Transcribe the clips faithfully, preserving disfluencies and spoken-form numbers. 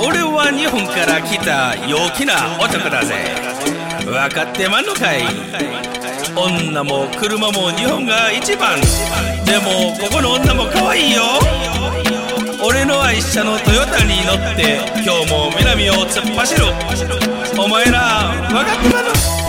俺は日本から来た陽気な男だぜ。分かってまんのかい。女も車も日本が一番。でもここの女も可愛いよ。俺の愛車のトヨタに乗って今日も南を突っ走る。お前ら分かってまんの。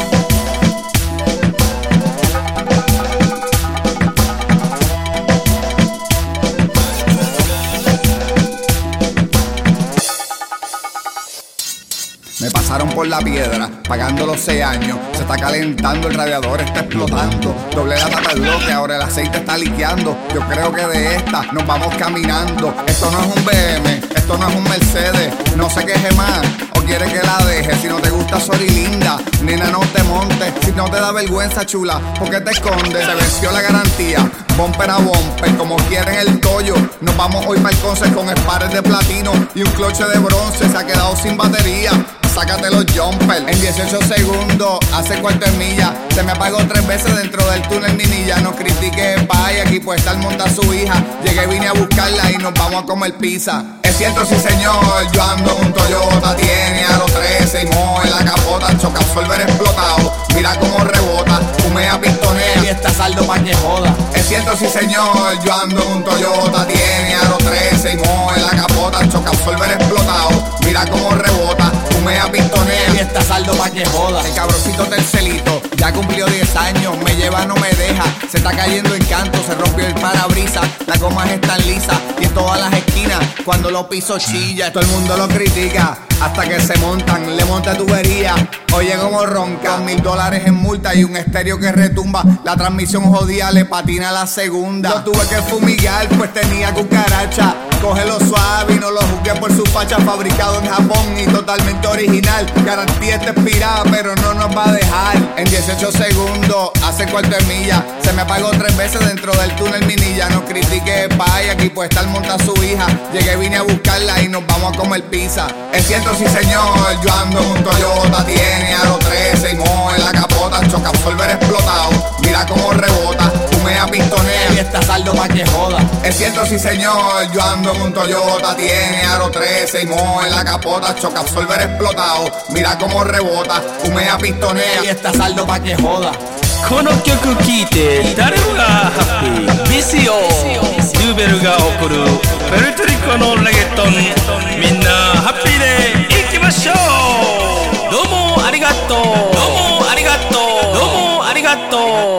Me pasaron por la piedra, pagando los seis años. Se está calentando, el radiador está explotando. Doble la tapa de bloque, ahora el aceite está liqueando. Yo creo que de esta nos vamos caminando. Esto no es un B M, esto no es un Mercedes. No se queje más, o quiere que la deje. Si no te gusta, sorry linda, nena no te montes. Si no te da vergüenza, chula, ¿por qué te escondes? Se venció la garantía, bumper a bumper, como quieren el Toyo. Nos vamos hoy para el Conce con espares de platino y un cloche de bronce. Se ha quedado sin batería, sácate los jumpers. En dieciocho segundos hace cuarto de milla. Se me apagó tres veces dentro del túnel minilla. No critiques, vaya, aquí puede estar monta su hija. Llegué, vine a buscarla y nos vamos a comer pizza. Es cierto, sí señor, yo ando en un Toyota. Tiene a los trece y moja en la capota. Choca absorber explotado, mira cómo rebota. Humea, pistonea y está saldo pa' que joda. Es cierto, sí señor, yo ando en un Toyota. Tiene a los trece y moja en la capota. Choca absorber explotado, mira cómo rebota. Humea, pistonea y está saldo pa' que joda. El cabroncito tercelito ya cumplió diez años. Me lleva, no me deja. Se está cayendo en canto, se rompió el parabrisas. Las gomas están lisas y en todas las esquinas cuando lo piso chilla. Todo el mundo lo critica hasta que se montan. Le monta tubería, oye como ronca. Mil dólares en multa y un estéreo que retumba. La transmisión jodida le patina a la segunda. Lo tuve que fumigar pues tenía cucaracha. Cógelo suave y no lo juzgues por su facha. Fabricado en Japón y totalmente original. Garantía está expirada pero no nos va a dejar. En dieciocho segundos hace cuarto de milla. Se me apagó tres veces dentro del túnel minilla. No critiques, vaya, aquí puede estar monta su hija. Llegué, vine a buscarla y nos vamos a comer pizza. Es cierto, sí señor, yo ando en un Toyota. Tiene a los trece y moja en la capota. Choca absorber explotado, mira cómo rebota. Humea, pistonea y está saldo pa' que joda. Es cierto, sí señor, yo ando en un Toyota. Tiene a los trece y moja en la capota. Choca absorber explotado, mira cómo rebota. Humea, pistonea y está saldo pa' que joda. この曲聴いて誰もがハッピー。ビシオルーベルが送るプエルトリコのレゲトン。みんなハッピーでいきましょう。どうもありがとう。どうもありがとう。どうもありがとう。